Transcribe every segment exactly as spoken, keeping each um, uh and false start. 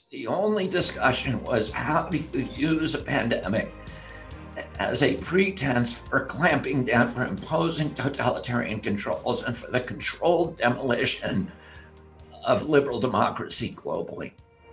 The only discussion was how do you use a pandemic as a pretense for clamping down, for imposing totalitarian controls, and for the controlled demolition of liberal democracy globally.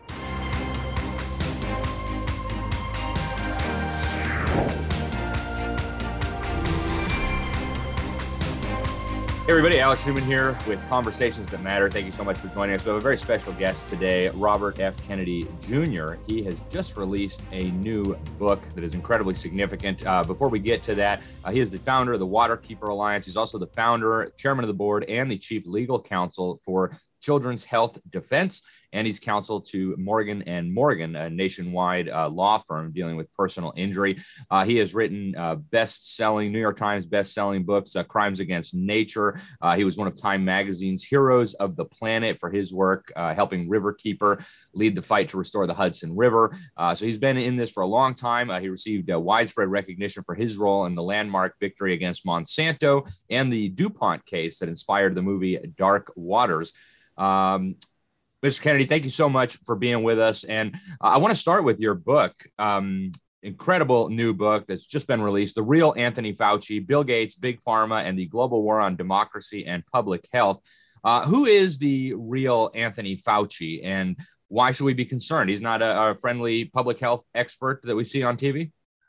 Hey everybody, Alex Newman here with Conversations That Matter. Thank you so much for joining us. We have a very special guest today, Robert F. Kennedy Junior He has just released a new book that is incredibly significant. Uh, before we get to that, uh, he is the founder of the Waterkeeper Alliance. He's also the founder, chairman of the board, and the chief legal counsel for Children's Health Defense, and he's counsel to Morgan and Morgan, a nationwide uh, law firm dealing with personal injury. Uh, he has written uh, best-selling, New York Times best-selling books, uh, Crimes Against Nature. Uh, he was one of Time Magazine's Heroes of the Planet for his work uh, helping Riverkeeper lead the fight to restore the Hudson River. Uh, so he's been in this for a long time. Uh, he received uh, widespread recognition for his role in the landmark victory against Monsanto and the DuPont case that inspired the movie Dark Waters. Um, Mister Kennedy, thank you so much for being with us. And uh, I want to start with your book, um, incredible new book that's just been released, The Real Anthony Fauci, Bill Gates, Big Pharma, and the Global War on Democracy and Public Health. Uh, who is the real Anthony Fauci, and why should we be concerned? He's not a, a friendly public health expert that we see on T V?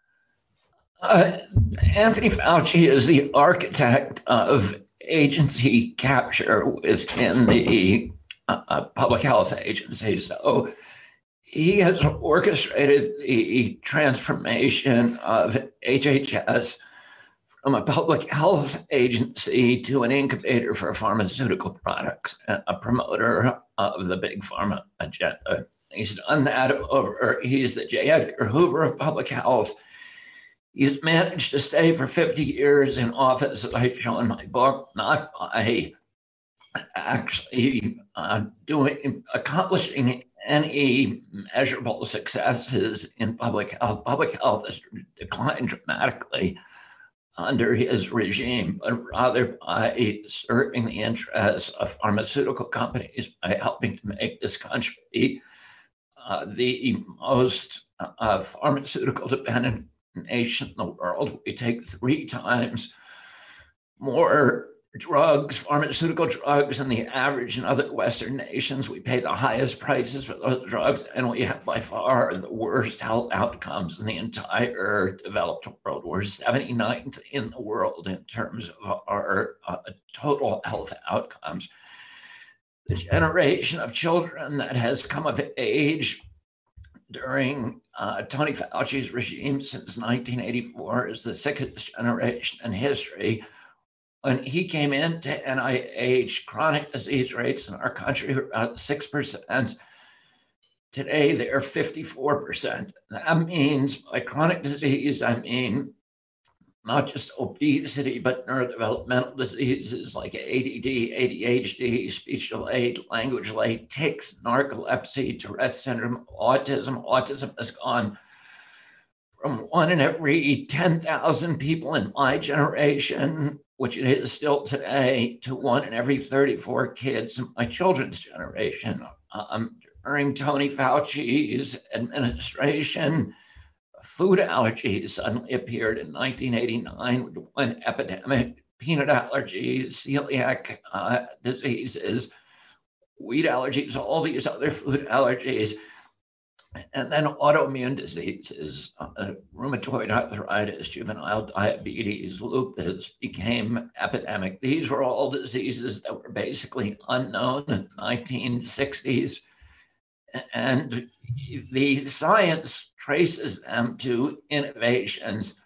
Uh, Anthony Fauci is the architect of agency capture within the uh, public health agency. So he has orchestrated the transformation of H H S from a public health agency to an incubator for pharmaceutical products, a promoter of the big pharma agenda. He's done that over, he's the J. Edgar Hoover of public health. He's managed to stay for fifty years in office, as I show in my book, not by actually uh, doing, accomplishing any measurable successes in public health. Public health has declined dramatically under his regime, but rather by serving the interests of pharmaceutical companies by helping to make this country uh, the most uh, pharmaceutical dependent nation in the world. We take three times more drugs, pharmaceutical drugs, than the average in other Western nations. We pay the highest prices for those drugs, and we have by far the worst health outcomes in the entire developed world. We're seventy-ninth in the world in terms of our uh, total health outcomes. The generation of children that has come of age during uh, Tony Fauci's regime since nineteen eighty-four is the sickest generation in history. When he came into N I H, chronic disease rates in our country were about six percent. Today, they're fifty-four percent. That means by chronic disease, I mean not just obesity, but neurodevelopmental diseases like A D D, A D H D, speech delayed, language delayed, tics, narcolepsy, Tourette's syndrome, autism. Autism has gone from one in every ten thousand people in my generation, which it is still today, to one in every thirty-four kids in my children's generation. Um, during Tony Fauci's administration, food allergies suddenly appeared in nineteen eighty-nine with one epidemic, peanut allergies, celiac uh, diseases, wheat allergies, all these other food allergies, and then autoimmune diseases, uh, rheumatoid arthritis, juvenile diabetes, lupus became epidemic. These were all diseases that were basically unknown in the nineteen sixties. And the science traces them to innovations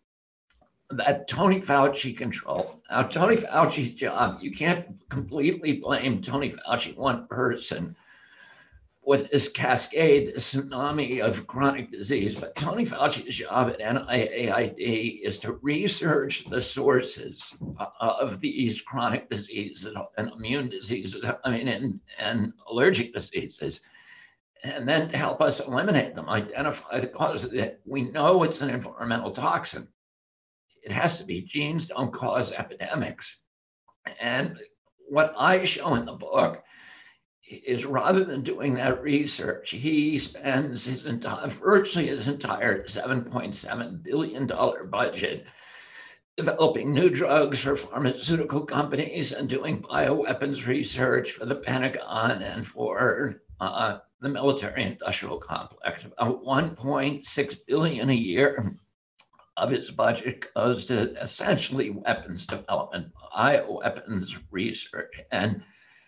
that Tony Fauci controlled. Now, Tony Fauci's job, you can't completely blame Tony Fauci, one person, with this cascade, this tsunami of chronic disease. But Tony Fauci's job at N I A I D is to research the sources of these chronic diseases and immune diseases, I mean, and, and allergic diseases, and then to help us eliminate them, identify the cause of it. We know it's an environmental toxin. It has to be. Genes don't cause epidemics. And what I show in the book is rather than doing that research, he spends his entire, virtually his entire seven point seven billion dollars budget developing new drugs for pharmaceutical companies and doing bioweapons research for the Pentagon and for uh, the military industrial complex. About one point six billion dollars a year of his budget goes to essentially weapons development, bioweapons research. And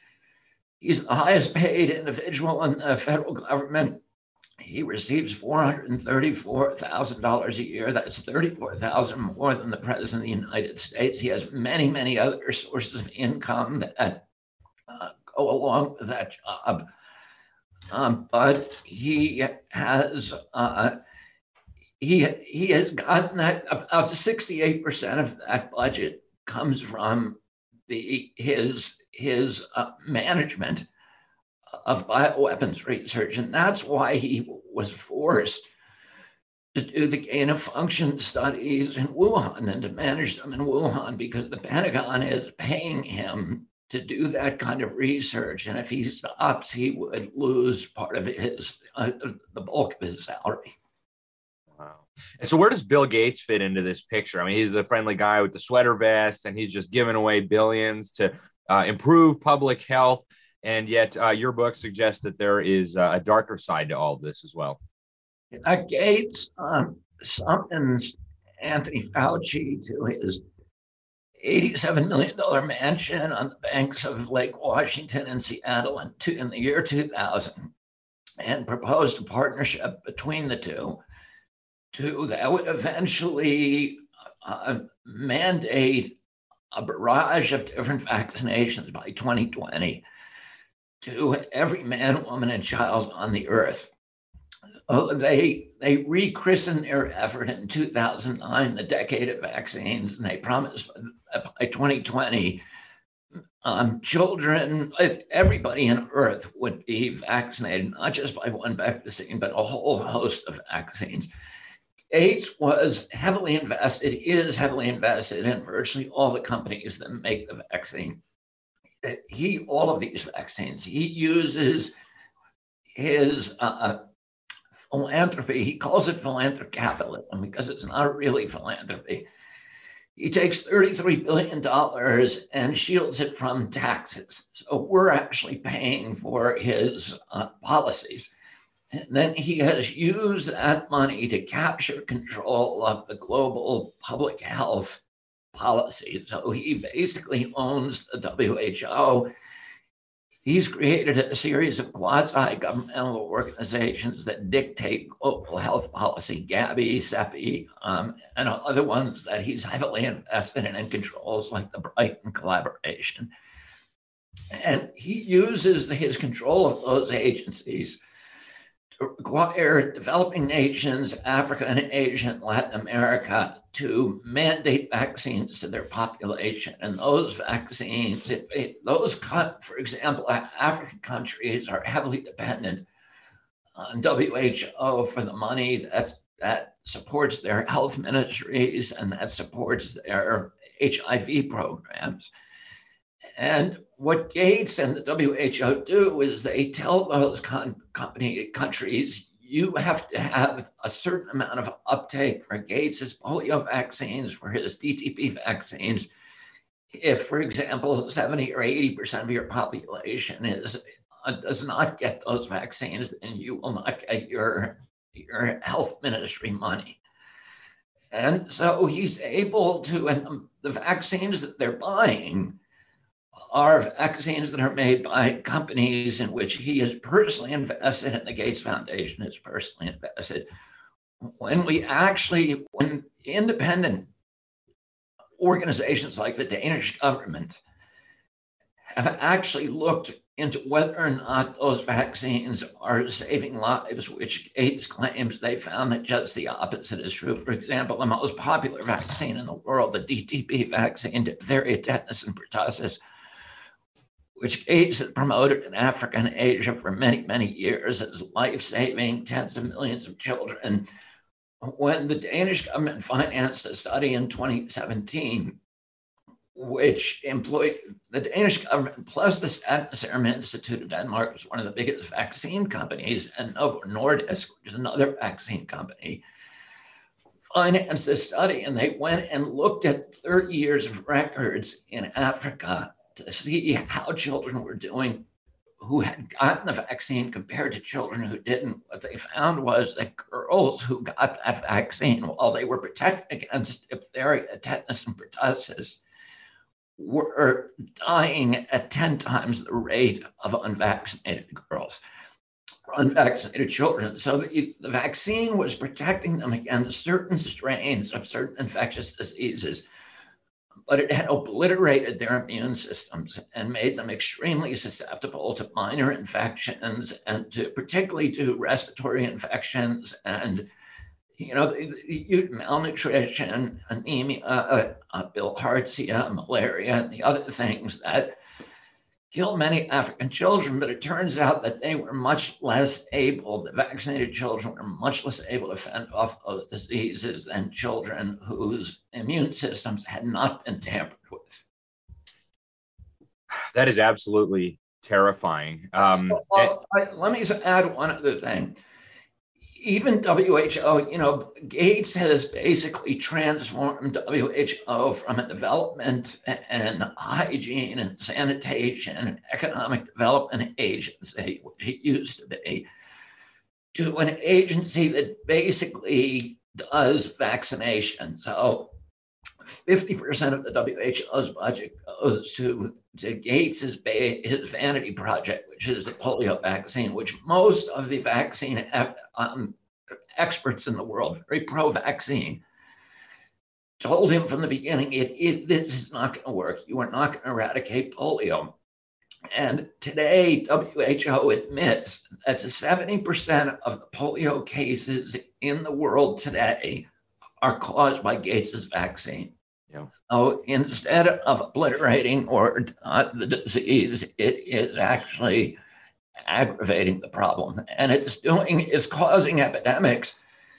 he's the highest paid individual in the federal government. He receives four hundred thirty-four thousand dollars a year. That's thirty-four thousand dollars more than the President of the United States. He has many, many other sources of income that uh, go along with that job. Um, but he has uh, he he has gotten that about sixty-eight percent of that budget comes from the his his uh, management of bioweapons research. And that's why he was forced to do the gain of function studies in Wuhan and to manage them in Wuhan, because the Pentagon is paying him to do that kind of research. And if he stops, he would lose part of his, uh, the bulk of his salary. Wow. And so where does Bill Gates fit into this picture? I mean, he's the friendly guy with the sweater vest, and he's just giving away billions to uh, improve public health. And yet uh, your book suggests that there is uh, a darker side to all of this as well. Uh, Gates um, summons Anthony Fauci to his eighty-seven million dollars mansion on the banks of Lake Washington in Seattle in, two, in the year two thousand, and proposed a partnership between the two to that would eventually uh, mandate a barrage of different vaccinations by twenty twenty. To every man, woman, and child on the earth. Uh, they they rechristened their effort in two thousand nine, the decade of vaccines, and they promised by twenty twenty, um, children, everybody on earth would be vaccinated, not just by one vaccine, but a whole host of vaccines. Gates was heavily invested, is heavily invested in virtually all the companies that make the vaccine. He, all of these vaccines, he uses his uh, philanthropy. He calls it philanthropic capitalism because it's not really philanthropy. He takes thirty-three billion dollars and shields it from taxes. So we're actually paying for his uh, policies. And then he has used that money to capture control of the global public health policy. So he basically owns the W H O. He's created a series of quasi-governmental organizations that dictate global health policy, Gavi, CEPI, um, and other ones that he's heavily invested in and controls, like the Brighton Collaboration. And he uses his control of those agencies to require developing nations, Africa and Asia and Latin America, to mandate vaccines to their population. And those vaccines, it, it, those, for example, African countries are heavily dependent on W H O for the money that's, that supports their health ministries and that supports their H I V programs. And what Gates and the W H O do is they tell those con- company countries, you have to have a certain amount of uptake for Gates's polio vaccines, for his D T P vaccines. If, for example, seventy or eighty percent of your population is uh, does not get those vaccines, then you will not get your, your health ministry money. And so he's able to, and the vaccines that they're buying are vaccines that are made by companies in which he is personally invested and the Gates Foundation is personally invested. When we actually, when independent organizations like the Danish government have actually looked into whether or not those vaccines are saving lives, which Gates claims they found that just the opposite is true. For example, the most popular vaccine in the world, the D T P vaccine, diphtheria, tetanus, and pertussis, which Gates has promoted in Africa and Asia for many, many years as life-saving tens of millions of children. When the Danish government financed a study in twenty seventeen which employed the Danish government plus the Statens Serum Institute of Denmark, was one of the biggest vaccine companies, and Novo Nordisk, which is another vaccine company, financed this study. And they went and looked at thirty years of records in Africa to see how children were doing who had gotten the vaccine compared to children who didn't. What they found was that girls who got that vaccine, while they were protected against diphtheria, tetanus, and pertussis, were dying at ten times the rate of unvaccinated girls, unvaccinated children. So the, the vaccine was protecting them against certain strains of certain infectious diseases, but it had obliterated their immune systems and made them extremely susceptible to minor infections and to particularly to respiratory infections and, you know, malnutrition, anemia, uh, uh, bilharzia, malaria, and the other things that kill many African children. But it turns out that they were much less able, the vaccinated children were much less able to fend off those diseases than children whose immune systems had not been tampered with. That is absolutely terrifying. Um, well, well, I, let me just add one other thing. Even W H O, you know, Gates has basically transformed W H O from a development and hygiene and sanitation and economic development agency, which it used to be, to an agency that basically does vaccination. So fifty percent of the W H O's budget goes to, to Gates's his vanity project, which is the polio vaccine, which most of the vaccine um, experts in the world, very pro-vaccine, told him from the beginning, it, it, this is not going to work. You are not going to eradicate polio. And today, W H O admits that seventy percent of the polio cases in the world today are caused by Gates's vaccine. Yeah. So instead of obliterating or uh, the disease, it is actually aggravating the problem. And it's doing, it's causing epidemics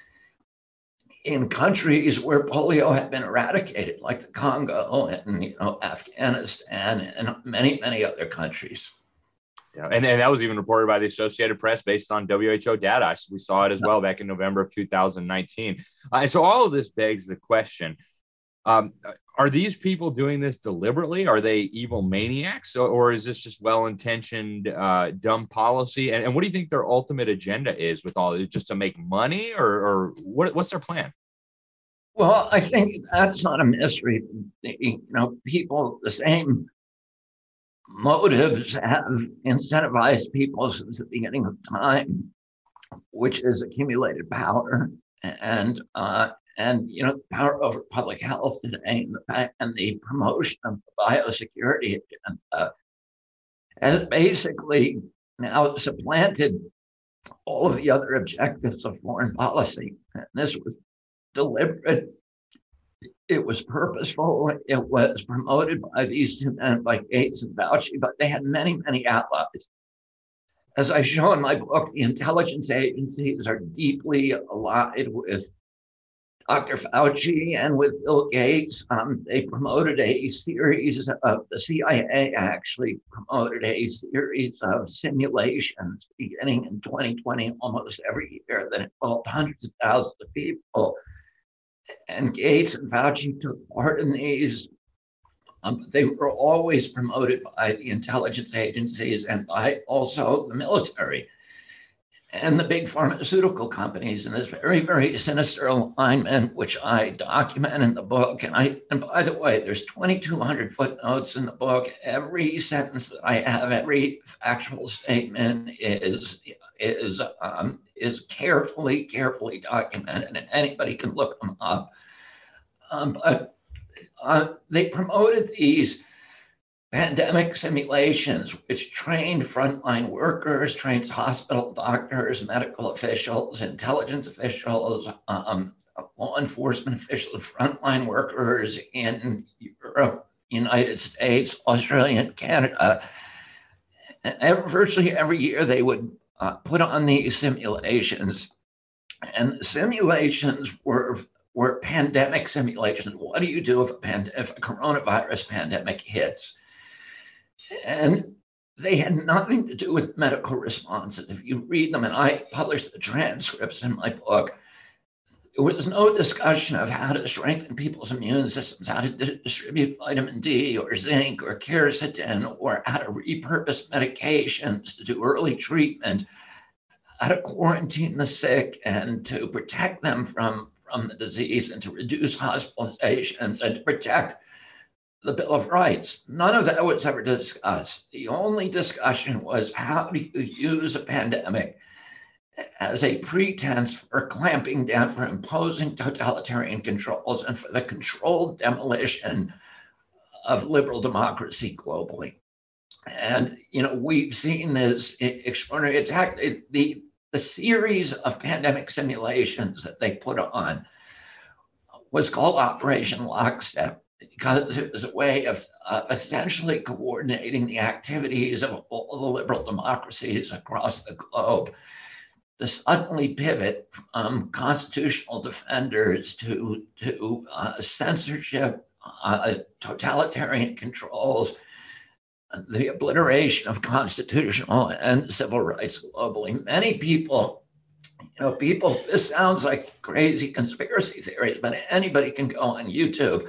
in countries where polio had been eradicated, like the Congo and, you know, Afghanistan and many, many other countries. Yeah, and, and that was even reported by the Associated Press based on W H O data. We saw it as well back in November of two thousand nineteen. Uh, and so all of this begs the question, um, are these people doing this deliberately? Are they evil maniacs? Or, or is this just well-intentioned, uh, dumb policy? And, and what do you think their ultimate agenda is with all this? Just to make money, or, or what, what's their plan? Well, I think that's not a mystery. You know, people, the same motives have incentivized people since the beginning of time, which is accumulated power and uh, and you know, power over public health today, and the, and the promotion of the biosecurity agenda has basically now supplanted all of the other objectives of foreign policy. And this was deliberate. It was purposeful. It was promoted by these two men, by Gates and Fauci, but they had many, many allies. As I show in my book, the intelligence agencies are deeply allied with Doctor Fauci and with Bill Gates. Um, they promoted a series of, the C I A actually promoted a series of simulations beginning in twenty twenty, almost every year, that involved hundreds of thousands of people. And Gates and Fauci took part in these. Um, they were always promoted by the intelligence agencies and by also the military and the big pharmaceutical companies. And this very, very sinister alignment, which I document in the book. And I, and by the way, there's twenty-two hundred footnotes in the book. Every sentence that I have, every factual statement is is um, is carefully, carefully documented, and anybody can look them up. Um, but uh, they promoted these pandemic simulations, which trained frontline workers, trained hospital doctors, medical officials, intelligence officials, um, law enforcement officials, frontline workers in Europe, United States, Australia, and Canada. And virtually every year they would uh, put on these simulations. And the simulations were were pandemic simulations. What do you do if a, pand- if a coronavirus pandemic hits? And they had nothing to do with medical responses. If you read them, and I published the transcripts in my book, there was no discussion of how to strengthen people's immune systems, how to di- distribute vitamin D or zinc or quercetin, or how to repurpose medications to do early treatment, how to quarantine the sick and to protect them from, from the disease and to reduce hospitalizations and to protect the Bill of Rights. None of that was ever discussed. The only discussion was how do you use a pandemic as a pretense for clamping down, for imposing totalitarian controls, and for the controlled demolition of liberal democracy globally. And, you know, we've seen this extraordinary attack. The, the, the series of pandemic simulations that they put on was called Operation Lockstep, because it was a way of uh, essentially coordinating the activities of all the liberal democracies across the globe to suddenly pivot from constitutional defenders to, to uh, censorship, uh, totalitarian controls, the obliteration of constitutional and civil rights globally. Many people, you know, people, this sounds like crazy conspiracy theories, but anybody can go on YouTube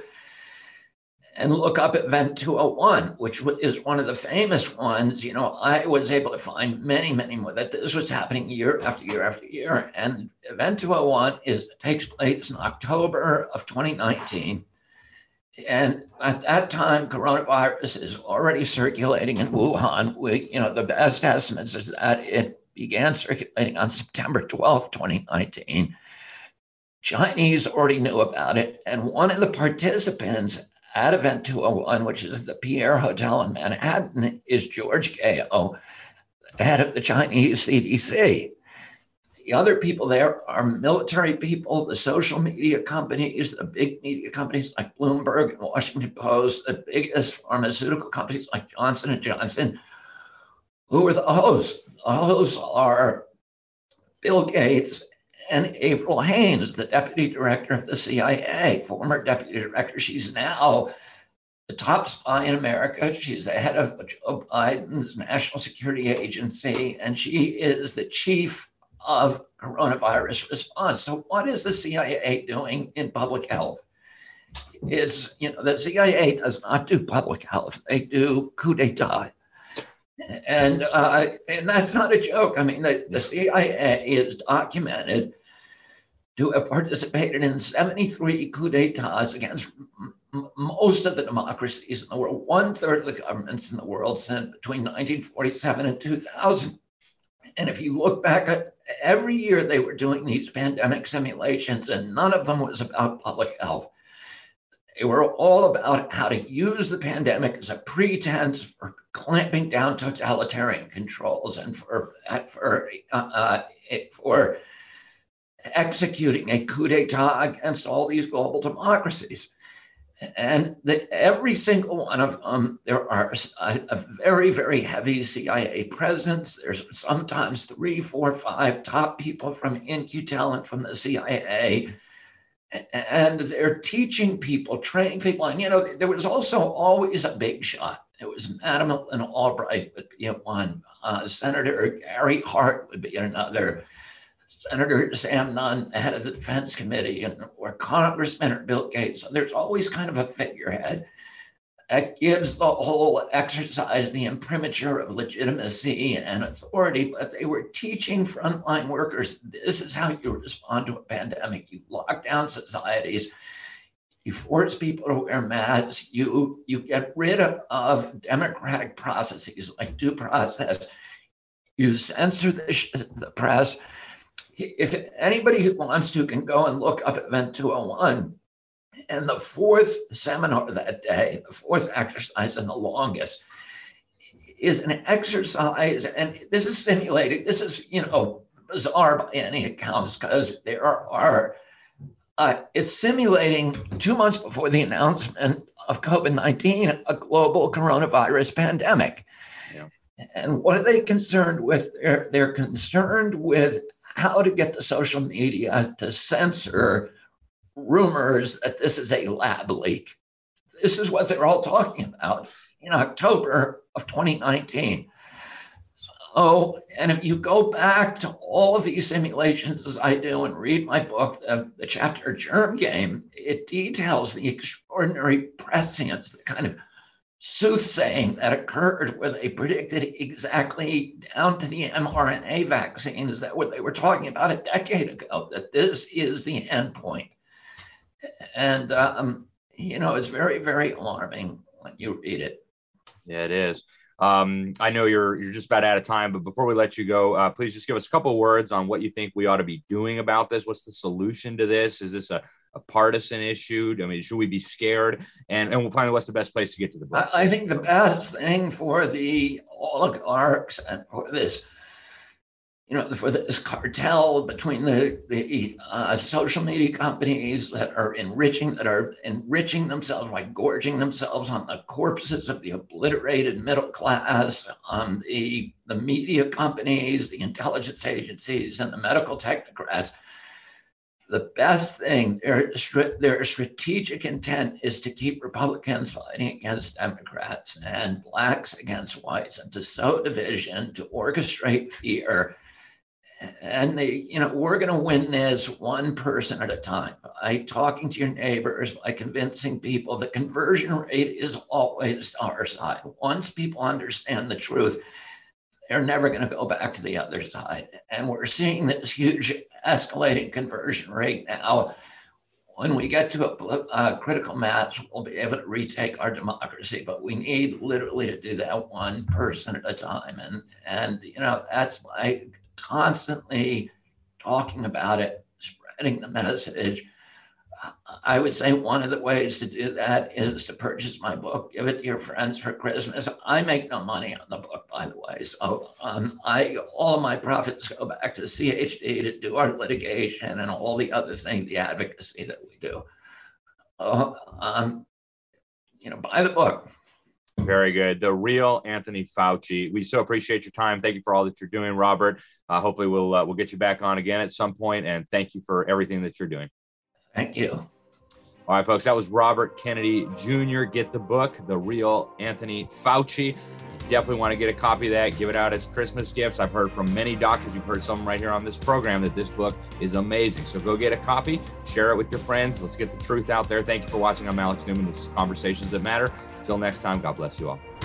and look up Event two oh one, which is one of the famous ones. You know, I was able to find many, many more, that this was happening year after year after year. And Event two oh one is takes place in October of twenty nineteen. And at that time, coronavirus is already circulating in Wuhan. We, you know, the best estimates is that it began circulating on September twelfth, twenty nineteen. Chinese already knew about it. And one of the participants at Event two oh one, which is the Pierre Hotel in Manhattan, is George Gao, the head of the Chinese C D C. The other people there are military people, the social media companies, the big media companies like Bloomberg and Washington Post, the biggest pharmaceutical companies like Johnson and Johnson. Who are the hosts? The hosts are Bill Gates and Avril Haines, the deputy director of the C I A, former deputy director. She's now the top spy in America. She's the head of Joe Biden's National Security Agency, and she is the chief of coronavirus response. So what is the C I A doing in public health? It's, you know, the C I A does not do public health. They do coup d'etat. And uh, and that's not a joke. I mean, the, the C I A is documented to have participated in seventy-three coup d'etats against m- most of the democracies in the world, one third of the governments in the world since between nineteen forty-seven and two thousand. And if you look back at every year, they were doing these pandemic simulations, and none of them was about public health. They were all about how to use the pandemic as a pretense for clamping down totalitarian controls and for for uh, for executing a coup d'etat against all these global democracies. And the, every single one of them, there are a, a very, very heavy C I A presence. There's sometimes three, four, five top people from In Q Tel and from the C I A. And they're teaching people, training people. And, you know, there was also always a big shot. It was Madeleine Albright would be one. Uh, Senator Gary Hart would be another. Senator Sam Nunn, head of the Defense Committee, and or Congressman or Bill Gates. So there's always kind of a figurehead that gives the whole exercise the imprimatur of legitimacy and authority. But they were teaching frontline workers, this is how you respond to a pandemic. You lock down societies, you force people to wear masks, you, you get rid of, of democratic processes like due process, you censor the, the press. If anybody who wants to can go and look up Event two oh one, and the fourth seminar that day, the fourth exercise and the longest, is an exercise, and this is simulating, this is, you know, bizarre by any accounts, because there are, are uh, it's simulating two months before the announcement of COVID nineteen, a global coronavirus pandemic. Yeah. And what are they concerned with? They're, they're concerned with how to get the social media to censor rumors that this is a lab leak. This is what they're all talking about in October of twenty nineteen. Oh, and if you go back to all of these simulations as I do and read my book, the, the chapter Germ Game, it details the extraordinary prescience, the kind of soothsaying that occurred where they predicted exactly down to the mRNA vaccines that what they were talking about a decade ago, that this is the end point. And, um, you know, it's very, very alarming when you read it. Yeah, it is. Um, I know you're you're just about out of time, but before we let you go, uh, please just give us a couple of words on what you think we ought to be doing about this. What's the solution to this? Is this a, a partisan issue? I mean, should we be scared? And, and we'll find out what's the best place to get to the book. I think the best thing for the oligarchs and for this, you know, for this cartel between the, the uh, social media companies that are enriching, that are enriching themselves by gorging themselves on the corpses of the obliterated middle class, on the, the media companies, the intelligence agencies, and the medical technocrats. The best thing, their, their strategic intent is to keep Republicans fighting against Democrats and blacks against whites, and to sow division, to orchestrate fear. And they, you know, we're going to win this one person at a time by talking to your neighbors, by convincing people. The conversion rate is always to our side. Once people understand the truth, they're never going to go back to the other side. And we're seeing this huge escalating conversion rate now. When we get to a, a critical mass, we'll be able to retake our democracy, but we need literally to do that one person at a time. And, and you know, that's why constantly talking about it, spreading the message. I would say one of the ways to do that is to purchase my book, give it to your friends for Christmas. I make no money on the book, by the way. So um, I all of my profits go back to C H D to do our litigation and all the other things, the advocacy that we do. Uh, um, you know, buy the book. Very good. The Real Anthony Fauci. We so appreciate your time. Thank you for all that you're doing, Robert. Uh, hopefully we'll uh, we'll get you back on again at some point. And thank you for everything that you're doing. Thank you. All right, folks, that was Robert Kennedy Junior Get the book, The Real Anthony Fauci. Definitely want to get a copy of that. Give it out as Christmas gifts. I've heard from many doctors. You've heard some right here on this program that this book is amazing. So go get a copy, share it with your friends. Let's get the truth out there. Thank you for watching. I'm Alex Newman. This is Conversations That Matter. Until next time, God bless you all.